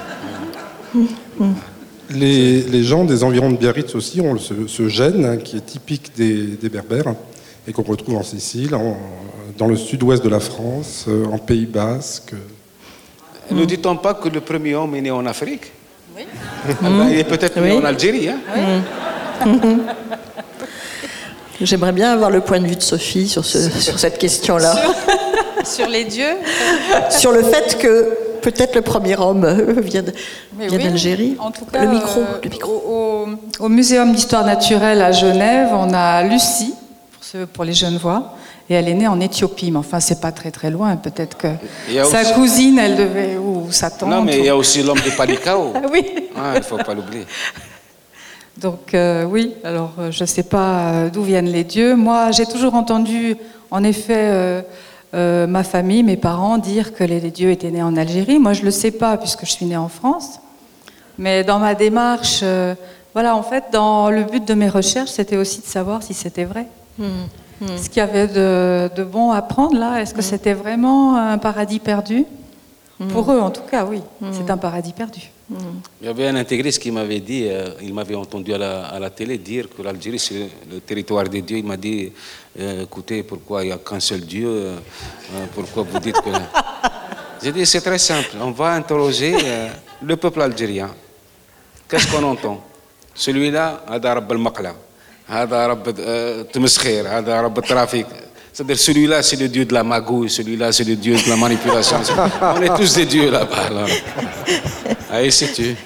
Les gens des environs de Biarritz aussi ont ce gène qui est typique des Berbères et qu'on retrouve en Sicile, dans le sud-ouest de la France, en Pays Basque. Ne dit-on pas que le premier homme est né en Afrique? Oui. Il est peut-être né en Algérie. Hein? J'aimerais bien avoir le point de vue de Sophie sur cette question-là. Sur les dieux? Sur le fait que peut-être le premier homme vient d'Algérie. En tout cas, le micro. Au Muséum d'histoire naturelle à Genève, on a Lucie, pour les Genevois, et elle est née en Éthiopie. Mais enfin, c'est pas très très loin. Peut-être que sa cousine, elle devait, ou sa tante. Non, mais il y a aussi l'homme de Palikao. Oui. Il ne faut pas l'oublier. Donc oui, alors je ne sais pas d'où viennent les dieux. Moi, j'ai toujours entendu, en effet, ma famille, mes parents dire que les dieux étaient nés en Algérie. Moi, je ne le sais pas puisque je suis née en France. Mais dans ma démarche, voilà, en fait, dans le but de mes recherches, c'était aussi de savoir si c'était vrai. Ce qu'il y avait de bon à prendre là, est-ce que c'était vraiment un paradis perdu? Pour eux, en tout cas, oui, c'est un paradis perdu. Il y avait un intégriste qui m'avait dit, il m'avait entendu à la télé dire que l'Algérie c'est le territoire des dieux. Il m'a dit, écoutez, pourquoi il n'y a qu'un seul Dieu? Pourquoi vous dites que... J'ai dit, c'est très simple, on va interroger le peuple algérien. Qu'est-ce qu'on entend? Celui-là, Hada Rabb al-Maqla, Hada Rabb Tmeskhir, Hada Rabb al-Trafiq. C'est-à-dire celui-là, c'est le dieu de la magouille, celui-là, c'est le dieu de la manipulation. On est tous des dieux là-bas. Alors. Allez, c'est tu.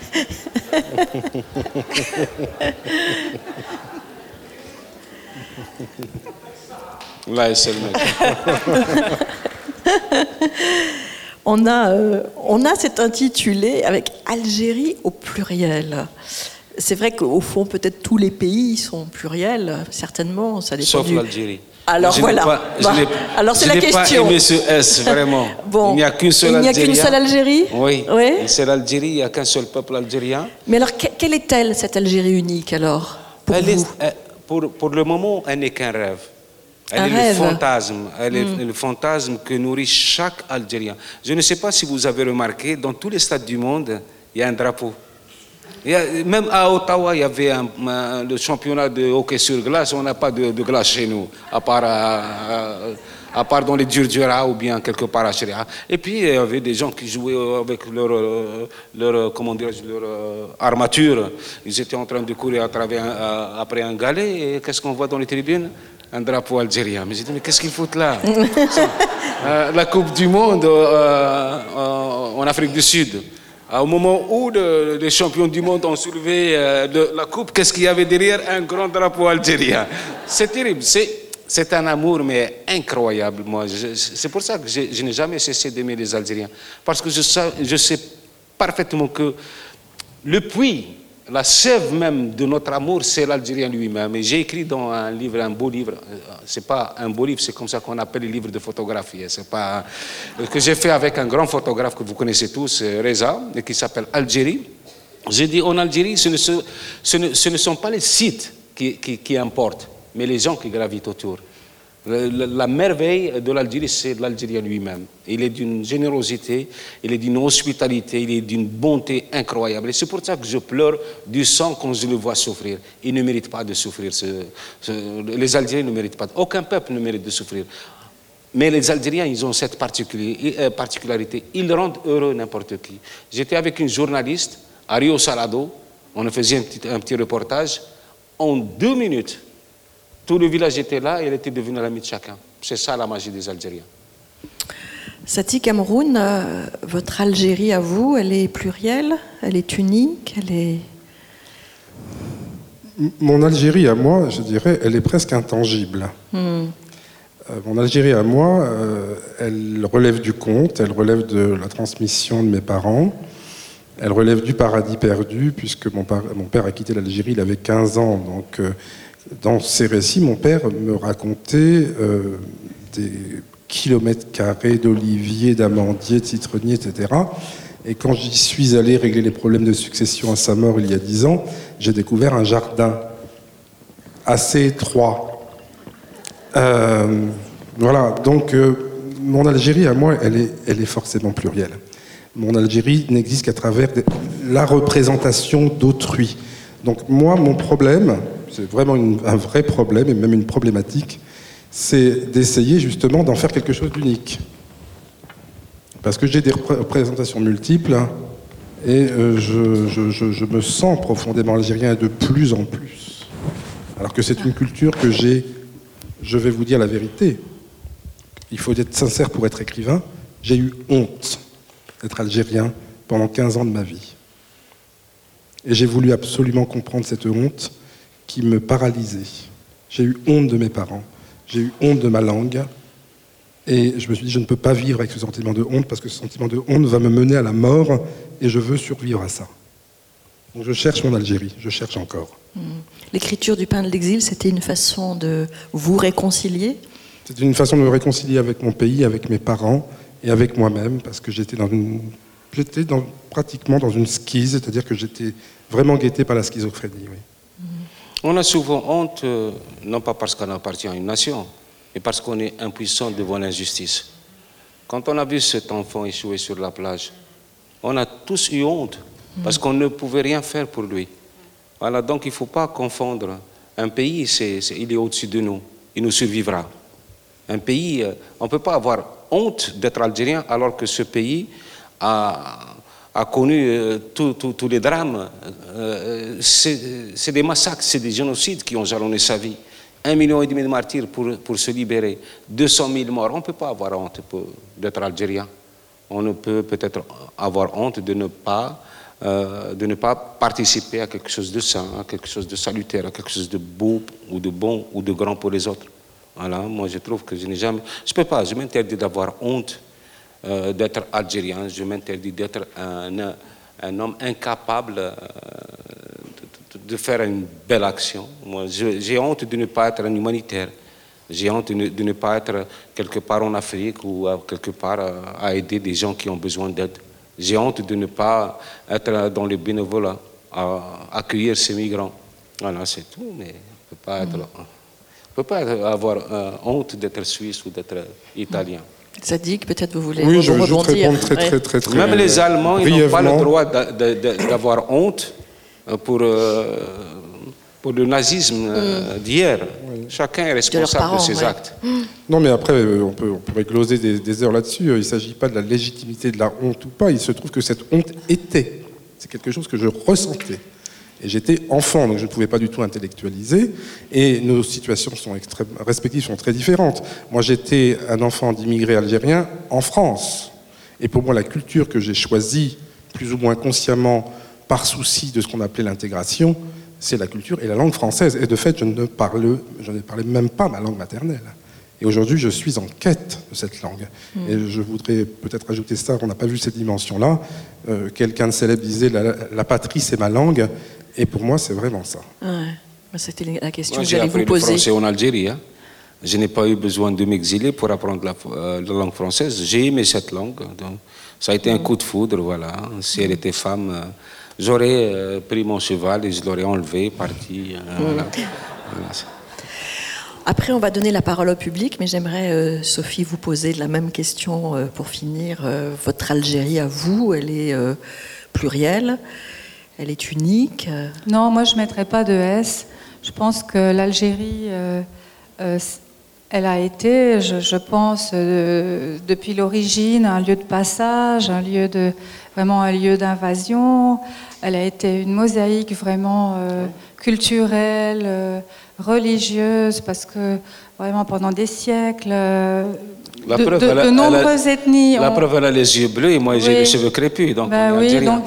Là, c'est le mec. On a cet intitulé avec Algérie au pluriel. C'est vrai qu'au fond, peut-être tous les pays sont pluriels, certainement. Ça dépend Sauf l'Algérie. Alors voilà. Alors c'est la question. Je n'ai pas aimé ce S, vraiment. Bon. Il n'y a qu'une seule Algérie. Il n'y a qu'une seule Algérie. Oui. Oui. C'est l'Algérie, il n'y a qu'un seul peuple algérien. Mais alors, quelle est-elle, cette Algérie unique, alors, pour vous? Pour le moment, elle n'est qu'un rêve. Elle est le fantasme que nourrit chaque Algérien. Je ne sais pas si vous avez remarqué, dans tous les stades du monde, il y a un drapeau. Même à Ottawa, il y avait le championnat de hockey sur glace. On n'a pas de glace chez nous, à part dans les Djurdjura ou bien quelque part à Cheria. Et puis, il y avait des gens qui jouaient avec leur armature. Ils étaient en train de courir après un galet. Et qu'est-ce qu'on voit dans les tribunes? Un drapeau algérien. Mais j'ai dit, mais qu'est-ce qu'ils foutent là? La Coupe du Monde en Afrique du Sud. Au moment où les champions du monde ont soulevé la coupe, qu'est-ce qu'il y avait derrière? Un grand drapeau algérien. C'est terrible. C'est un amour, mais incroyable. Moi, c'est pour ça que je n'ai jamais cessé d'aimer les Algériens. Parce que je sais parfaitement que le puits, la sève même de notre amour, c'est l'Algérien lui-même. Et j'ai écrit dans un livre, un beau livre. C'est pas un beau livre, c'est comme ça qu'on appelle les livres de photographie. C'est pas que j'ai fait avec un grand photographe que vous connaissez tous, Reza, et qui s'appelle Algérie. J'ai dit en Algérie, ce ne sont pas les sites qui importent, mais les gens qui gravitent autour. La merveille de l'Algérie, c'est l'Algérien lui-même. Il est d'une générosité, il est d'une hospitalité, il est d'une bonté incroyable. Et c'est pour ça que je pleure du sang quand je le vois souffrir. Il ne mérite pas de souffrir. Les Algériens ne méritent pas. Aucun peuple ne mérite de souffrir. Mais les Algériens, ils ont cette particularité. Ils rendent heureux n'importe qui. J'étais avec une journaliste à Rio Salado. On a fait un petit reportage. En 2 minutes, tout le village était là et elle était devenue l'amie de chacun. C'est ça la magie des Algériens. Sati Cameroun, votre Algérie à vous, elle est plurielle, elle est unique, elle est... Mon Algérie à moi, je dirais, elle est presque intangible. Mon Algérie à moi, elle relève du conte, elle relève de la transmission de mes parents, elle relève du paradis perdu, puisque mon père a quitté l'Algérie, il avait 15 ans, donc... Dans ces récits, mon père me racontait des kilomètres carrés d'oliviers, d'amandiers, de citronniers, etc. Et quand j'y suis allé régler les problèmes de succession à sa mort il y a 10 ans, j'ai découvert un jardin assez étroit. Voilà, donc mon Algérie, à moi, elle est forcément plurielle. Mon Algérie n'existe qu'à travers la représentation d'autrui. Donc moi, mon problème... C'est vraiment un vrai problème, et même une problématique, c'est d'essayer justement d'en faire quelque chose d'unique. Parce que j'ai des représentations multiples, et je me sens profondément algérien de plus en plus. Alors que c'est une culture que j'ai, je vais vous dire la vérité, il faut être sincère pour être écrivain, j'ai eu honte d'être algérien pendant 15 ans de ma vie. Et j'ai voulu absolument comprendre cette honte qui me paralysait. J'ai eu honte de mes parents, j'ai eu honte de ma langue, et je me suis dit, je ne peux pas vivre avec ce sentiment de honte, parce que ce sentiment de honte va me mener à la mort, et je veux survivre à ça. Donc je cherche mon Algérie, je cherche encore. L'écriture du Pain de l'exil, c'était une façon de vous réconcilier? C'était une façon de me réconcilier avec mon pays, avec mes parents, et avec moi-même, parce que j'étais pratiquement dans une schise, c'est-à-dire que j'étais vraiment guetté par la schizophrénie, oui. On a souvent honte, non pas parce qu'on appartient à une nation, mais parce qu'on est impuissant devant l'injustice. Quand on a vu cet enfant échouer sur la plage, on a tous eu honte, parce qu'on ne pouvait rien faire pour lui. Voilà, donc il ne faut pas confondre. Un pays, il est au-dessus de nous, il nous survivra. Un pays, on ne peut pas avoir honte d'être algérien alors que ce pays a connu tous les drames. C'est des massacres, c'est des génocides qui ont jalonné sa vie. 1,5 million de martyrs pour se libérer, 200 000 morts. On ne peut pas avoir honte d'être algérien. On ne peut peut-être avoir honte de ne pas participer à quelque chose de sain, à quelque chose de salutaire, à quelque chose de beau ou de bon ou de grand pour les autres. Voilà, moi je trouve que je n'ai jamais... Je ne peux pas, je m'interdis d'avoir honte d'être algérien, je m'interdis d'être un homme incapable de faire une belle action. Moi, j'ai honte de ne pas être un humanitaire. J'ai honte de ne pas être quelque part en Afrique ou quelque part à aider des gens qui ont besoin d'aide. J'ai honte de ne pas être dans le bénévolat, à accueillir ces migrants. Voilà, c'est tout, mais on ne peut pas avoir honte d'être suisse ou d'être italien. Zadig, peut-être vous voulez oui, je veux juste rebondir. répondre très Même les Allemands, ils n'ont pas le droit d'avoir honte pour le nazisme d'hier. Oui. Chacun est responsable de ses actes. Non, mais après, on pourrait gloser des heures là-dessus. Il ne s'agit pas de la légitimité de la honte ou pas. Il se trouve que cette honte était. C'est quelque chose que je ressentais. Et j'étais enfant, donc je ne pouvais pas du tout intellectualiser. Et nos situations respectives sont très différentes. Moi, j'étais un enfant d'immigrés algériens en France. Et pour moi, la culture que j'ai choisie, plus ou moins consciemment, par souci de ce qu'on appelait l'intégration, c'est la culture et la langue française. Et de fait, je ne parlais même pas ma langue maternelle. Et aujourd'hui, je suis en quête de cette langue. Et je voudrais peut-être ajouter ça, on n'a pas vu cette dimension-là. Quelqu'un de célèbre disait, la patrie, c'est ma langue. Et pour moi, c'est vraiment ça. Ouais. C'était la question moi, que j'allais vous poser. J'ai appris le français en Algérie. Hein. Je n'ai pas eu besoin de m'exiler pour apprendre la langue française. J'ai aimé cette langue. Donc, ça a été un coup de foudre, voilà. Si elle était femme, j'aurais pris mon cheval et je l'aurais enlevé, parti. Voilà. Après, on va donner la parole au public, mais j'aimerais, Sophie, vous poser la même question pour finir. Votre Algérie à vous, elle est plurielle, elle est unique. Non, moi je ne mettrais pas de S. Je pense que l'Algérie, elle a été, je pense, depuis l'origine, un lieu de passage, vraiment un lieu d'invasion. Elle a été une mosaïque vraiment culturelle, religieuse, parce que vraiment pendant des siècles, de nombreuses ethnies. La preuve, elle a les yeux bleus et moi j'ai les cheveux crépus. Donc oui, donc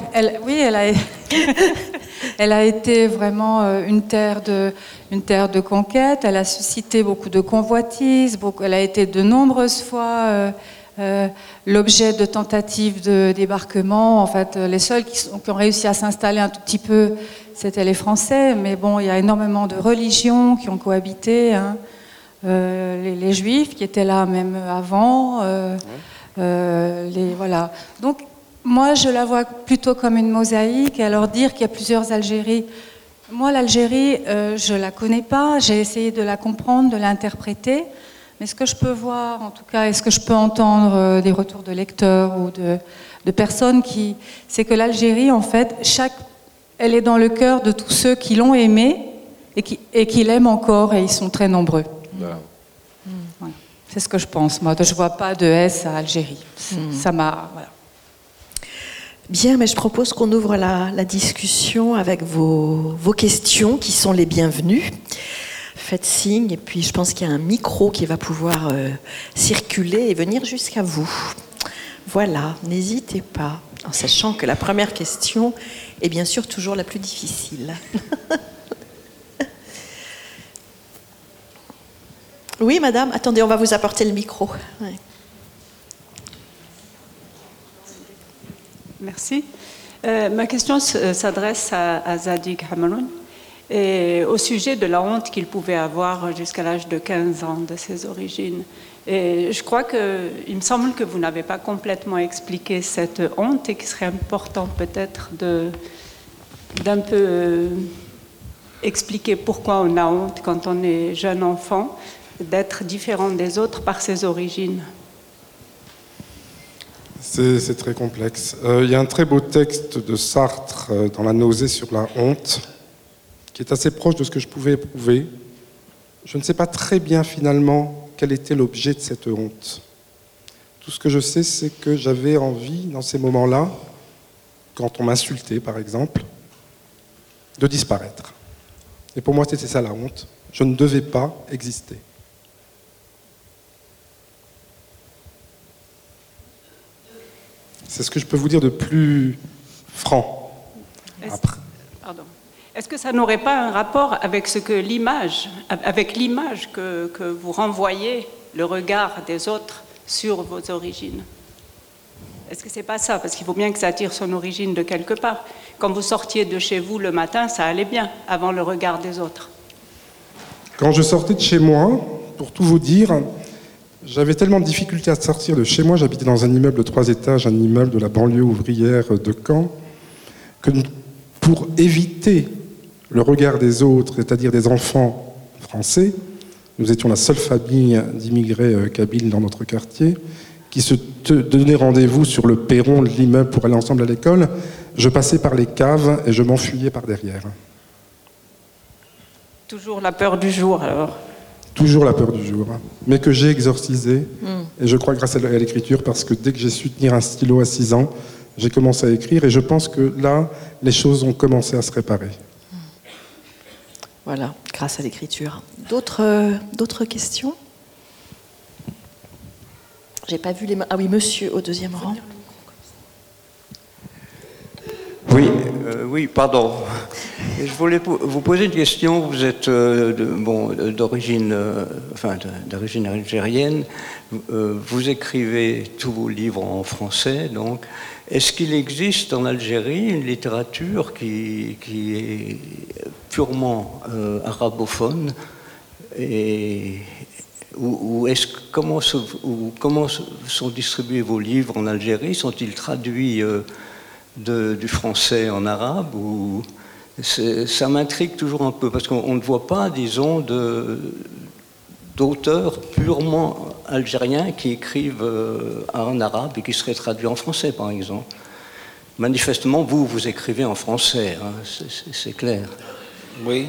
elle a été vraiment une terre de conquête. Elle a suscité beaucoup de convoitises. Elle a été de nombreuses fois l'objet de tentatives de débarquement. En fait, les seuls qui ont réussi à s'installer un tout petit peu, c'était les Français. Mais bon, il y a énormément de religions qui ont cohabité. Hein. Les Juifs qui étaient là même avant. Voilà. Donc, moi, je la vois plutôt comme une mosaïque. Et alors dire qu'il y a plusieurs Algéries. Moi, l'Algérie, je la connais pas. J'ai essayé de la comprendre, de l'interpréter. Mais ce que je peux voir, en tout cas, et ce que je peux entendre des retours de lecteurs ou de personnes c'est que l'Algérie, en fait, elle est dans le cœur de tous ceux qui l'ont aimée et qui l'aiment encore, et ils sont très nombreux. Voilà. C'est ce que je pense. Moi, je ne vois pas de S à Algérie. Ça m'a... Voilà. Bien, mais je propose qu'on ouvre la discussion avec vos questions qui sont les bienvenues. Faites signe, et puis je pense qu'il y a un micro qui va pouvoir circuler et venir jusqu'à vous. Voilà, n'hésitez pas, en sachant que la première question est bien sûr toujours la plus difficile. Oui, madame, attendez, on va vous apporter le micro. Ouais. Merci. Ma question s'adresse à Zadig Hameloun. Et au sujet de la honte qu'il pouvait avoir jusqu'à l'âge de 15 ans de ses origines. Et je crois il me semble que vous n'avez pas complètement expliqué cette honte et qu'il serait important peut-être d'un peu expliquer pourquoi on a honte quand on est jeune enfant, d'être différent des autres par ses origines. C'est très complexe. Il y a un très beau texte de Sartre dans La nausée sur la honte, qui est assez proche de ce que je pouvais éprouver. Je ne sais pas très bien finalement quel était l'objet de cette honte. Tout ce que je sais, c'est que j'avais envie, dans ces moments-là, quand on m'insultait par exemple, de disparaître. Et pour moi, c'était ça la honte. Je ne devais pas exister. C'est ce que je peux vous dire de plus franc. Est-ce que ça n'aurait pas un rapport avec ce que l'image que vous renvoyez, le regard des autres sur vos origines? Est-ce que c'est pas ça? Parce qu'il faut bien que ça tire son origine de quelque part. Quand vous sortiez de chez vous le matin, ça allait bien, avant le regard des autres. Quand je sortais de chez moi, pour tout vous dire, j'avais tellement de difficultés à sortir de chez moi, j'habitais dans un immeuble de 3 étages, un immeuble de la banlieue ouvrière de Caen, que pour éviter le regard des autres, c'est-à-dire des enfants français, nous étions la seule famille d'immigrés kabyles dans notre quartier, qui se donnaient rendez-vous sur le perron de l'immeuble pour aller ensemble à l'école, je passais par les caves et je m'enfuyais par derrière. Toujours la peur du jour, alors? Toujours la peur du jour, mais que j'ai exorcisée, et je crois grâce à l'écriture, parce que dès que j'ai su tenir un stylo à 6 ans, j'ai commencé à écrire, et je pense que là, les choses ont commencé à se réparer. Voilà, grâce à l'écriture. D'autres questions? J'ai pas vu les mains. Ah oui, monsieur, au deuxième rang. Oui, pardon. Je voulais vous poser une question. Vous êtes d'origine algérienne. Vous écrivez tous vos livres en français, donc. Est-ce qu'il existe en Algérie une littérature qui est purement arabophone comment sont distribués vos livres en Algérie? Sont-ils traduits du français en arabe ou ça m'intrigue toujours un peu parce qu'on ne voit pas, disons, d'auteurs purement algériens qui écrivent en arabe et qui seraient traduits en français, par exemple. Manifestement, vous écrivez en français, hein, c'est clair. Oui.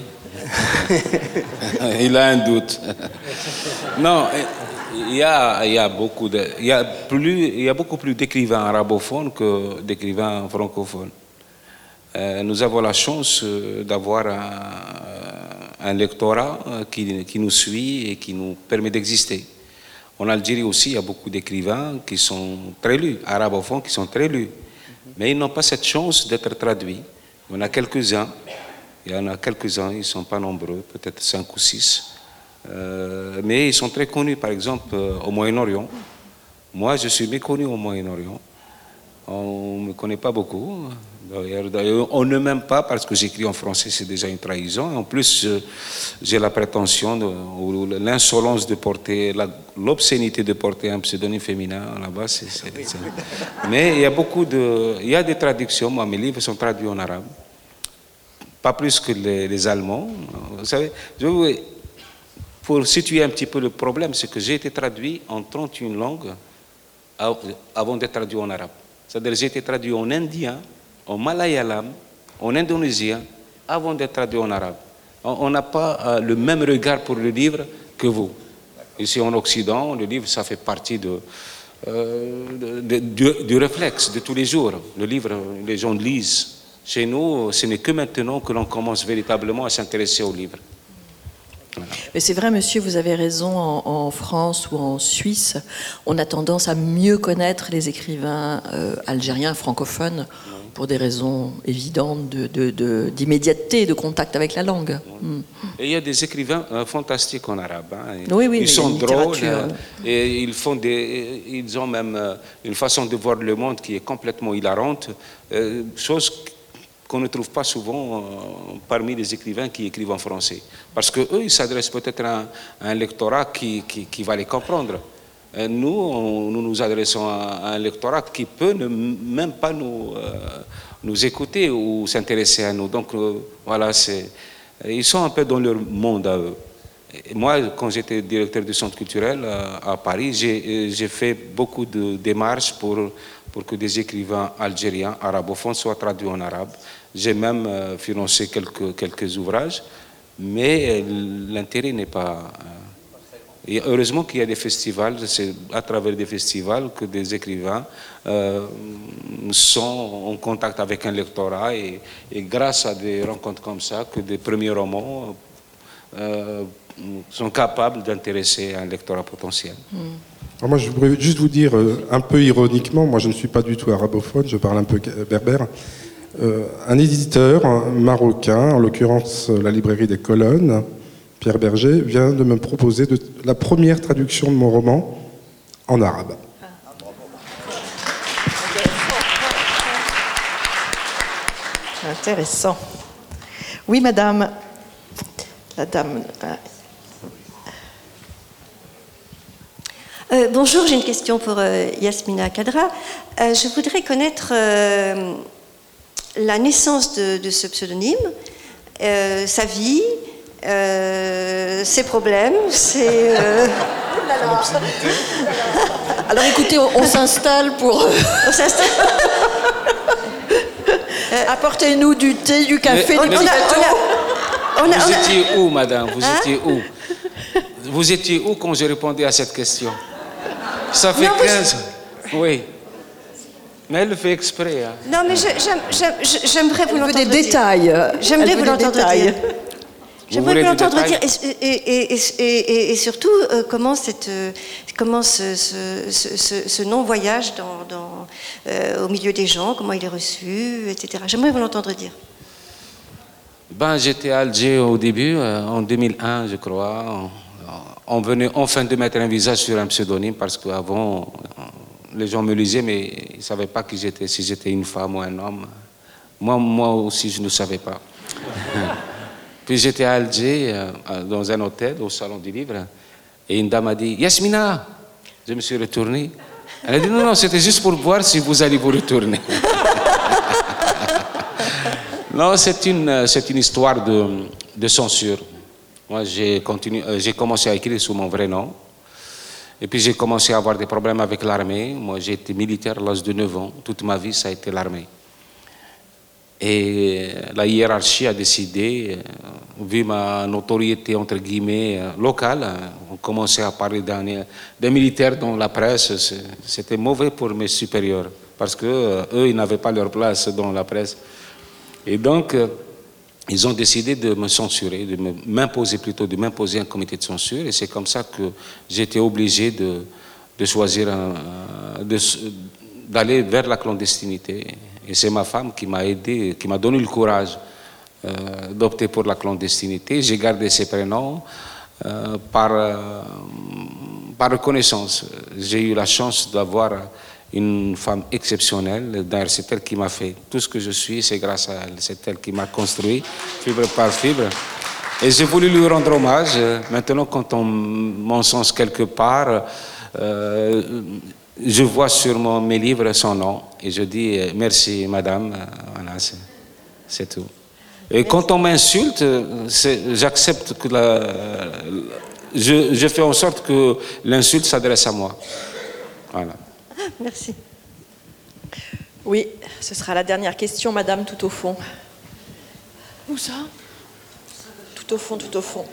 Il a un doute. Non, il y a beaucoup plus d'écrivains arabophones que d'écrivains francophones. Nous avons la chance d'avoir un lectorat qui nous suit et qui nous permet d'exister. En Algérie aussi, il y a beaucoup d'écrivains qui sont très lus, arabophones qui sont très lus, mais ils n'ont pas cette chance d'être traduits. Il y en a quelques-uns. Il y en a quelques-uns, ils ne sont pas nombreux, peut-être 5 ou 6. Mais ils sont très connus, par exemple, au Moyen-Orient. Moi, je suis méconnu au Moyen-Orient. On ne me connaît pas beaucoup. D'ailleurs, on ne m'aime pas parce que j'écris en français, c'est déjà une trahison. En plus, j'ai la prétention ou l'insolence de porter, l'obscénité de porter un pseudonyme féminin là-bas. Mais il y a des traductions. Moi, mes livres sont traduits en arabe. Pas plus que les Allemands. Vous savez, pour situer un petit peu le problème, c'est que j'ai été traduit en 31 langues avant d'être traduit en arabe. C'est-à-dire j'ai été traduit en indien, en malayalam, en indonésien, avant d'être traduit en arabe. On n'a pas le même regard pour le livre que vous. Ici en Occident, le livre, ça fait partie du réflexe de tous les jours. Le livre, les gens lisent. Chez nous, ce n'est que maintenant que l'on commence véritablement à s'intéresser au livre. Voilà. Mais c'est vrai, monsieur, vous avez raison, en France ou en Suisse, on a tendance à mieux connaître les écrivains algériens, francophones, pour des raisons évidentes d'immédiateté, de contact avec la langue. Et il y a des écrivains fantastiques en arabe. Hein. Oui, ils sont drôles et ils ont même une façon de voir le monde qui est complètement hilarante, chose qu'on ne trouve pas souvent parmi les écrivains qui écrivent en français. Parce qu'eux, ils s'adressent peut-être à un lectorat qui va les comprendre. Nous nous adressons à un lectorat qui peut même pas nous écouter ou s'intéresser à nous. Donc voilà, ils sont un peu dans leur monde à eux. Et moi, quand j'étais directeur du centre culturel à Paris, j'ai fait beaucoup de démarches pour que des écrivains algériens, arabophones, soient traduits en arabe. J'ai même financé quelques ouvrages, mais l'intérêt n'est pas Et heureusement qu'il y a des festivals, c'est à travers des festivals que des écrivains sont en contact avec un lectorat et grâce à des rencontres comme ça, que des premiers romans sont capables d'intéresser un lectorat potentiel. Alors moi, je voudrais juste vous dire, un peu ironiquement, moi je ne suis pas du tout arabophone, je parle un peu berbère. Un éditeur marocain, en l'occurrence la librairie des Colonnes, Pierre Berger, vient de me proposer la première traduction de mon roman en arabe. Intéressant. Oui, madame. La dame. Bonjour, j'ai une question pour Yasmina Khadra. Je voudrais connaître la naissance de ce pseudonyme, sa vie, ses problèmes, ses... Alors écoutez, on s'installe pour... On s'installe. Apportez-nous du thé, du café, du petit gâteau. Vous étiez où, madame? Vous étiez où? Vous étiez où quand j'ai répondu à cette question? Ça fait 15... Oui. Mais elle le fait exprès. Hein. Non, mais j'aimerais vous l'entendre dire. Des détails. J'aimerais vous l'entendre dire. J'aimerais vous l'entendre dire. Et surtout, comment ce non-voyage au milieu des gens, comment il est reçu, etc. J'aimerais vous l'entendre dire. Ben, j'étais à Alger au début, en 2001, je crois. On venait enfin de mettre un visage sur un pseudonyme parce qu'avant, les gens me lisaient, mais ils ne savaient pas si j'étais une femme ou un homme. Moi aussi, je ne savais pas. Puis j'étais à Alger, dans un hôtel, au Salon du Livre, et une dame a dit « Yasmina !» Je me suis retourné. Elle a dit « Non, c'était juste pour voir si vous allez vous retourner. » Non, c'est une histoire de censure. Moi, j'ai commencé à écrire sous mon vrai nom. Et puis j'ai commencé à avoir des problèmes avec l'armée. Moi, j'ai été militaire à l'âge de 9 ans. Toute ma vie, ça a été l'armée. Et la hiérarchie a décidé, vu ma notoriété, entre guillemets, locale, on commençait à parler des militaires dans la presse. C'était mauvais pour mes supérieurs, parce qu'eux, ils n'avaient pas leur place dans la presse. Et donc, ils ont décidé de me censurer, de m'imposer un comité de censure. Et c'est comme ça que j'étais obligé de choisir, d'aller vers la clandestinité. Et c'est ma femme qui m'a aidé, qui m'a donné le courage d'opter pour la clandestinité. J'ai gardé ses prénoms par reconnaissance. J'ai eu la chance d'avoir une femme exceptionnelle. D'ailleurs, c'est elle qui m'a fait tout ce que je suis, c'est grâce à elle. C'est elle qui m'a construit, fibre par fibre. Et j'ai voulu lui rendre hommage. Maintenant, quand on m'encense quelque part, je vois sur mes livres son nom. Et je dis merci, madame. Voilà, c'est tout. Et quand on m'insulte, j'accepte que je fais en sorte que l'insulte s'adresse à moi. Voilà. Merci. Oui, ce sera la dernière question, madame, tout au fond. Où ça? Tout au fond, tout au fond.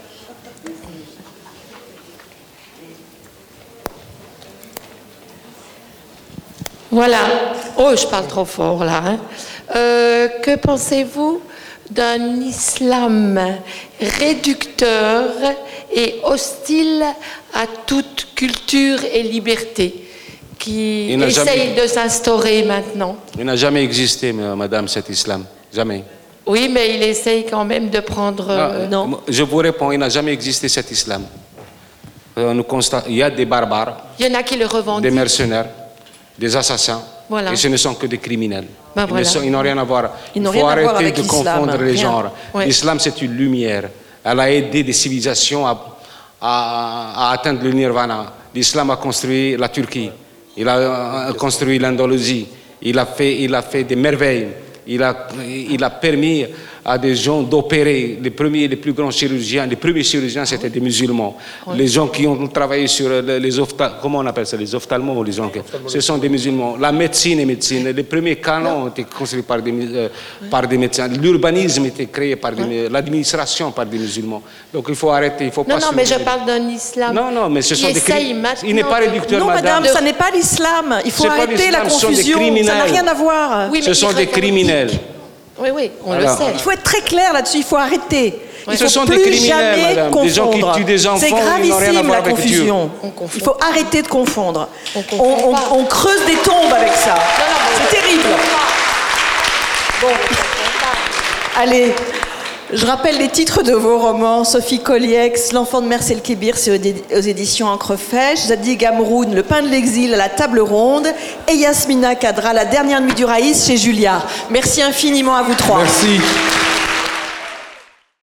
Voilà. Oh, je parle trop fort là. Hein. Que pensez-vous d'un islam réducteur et hostile à toute culture et liberté qui essaye de s'instaurer maintenant? Il n'a jamais existé, madame, cet islam. Jamais. Oui, mais il essaye quand même de prendre... non. Je vous réponds, il n'a jamais existé cet islam. Il y a des barbares. Il y en a qui le revendiquent. Des mercenaires, des assassins. Voilà. Et ce ne sont que des criminels. Ben voilà. Ils n'ont rien à voir. Il faut arrêter de confondre les genres. Ouais. L'islam, c'est une lumière. Elle a aidé des civilisations à atteindre le nirvana. L'islam a construit la Turquie. Il a construit l'Andalousie. Il a fait des merveilles. Il a permis à des gens d'opérer. Les plus grands chirurgiens, les premiers chirurgiens, c'était des musulmans. Oui. Les gens qui ont travaillé sur les comment on appelle ça, les ophtalmos, les gens, ce sont des musulmans. La médecine est médecine. Les premiers canons ont été construits par des médecins. L'urbanisme était créé par l'administration par des musulmans. Donc il faut arrêter, il faut pas... Non, mais je parle d'un islam. Non, mais ce sont des crimes. Il n'est pas réducteur, non, madame, ça n'est pas l'islam. Il faut arrêter la confusion. Ça n'a rien à voir. Oui, ce sont des criminels. Oui, on le sait. Il faut être très clair là-dessus, il faut arrêter. Oui. Ce sont des criminels, madame. Des gens qui tuent des enfants, c'est gravissime la confusion. Il faut arrêter de confondre. On creuse des tombes avec ça. C'est terrible. Bon. Allez, je rappelle les titres de vos romans. Sophie Colliex, L'enfant de Mersel Kébir, c'est aux éditions Encrefèche. Zadig Amroun, Le pain de l'exil à la table ronde. Et Yasmina Kadra, La dernière nuit du Raïs chez Julliard. Merci infiniment à vous trois. Merci.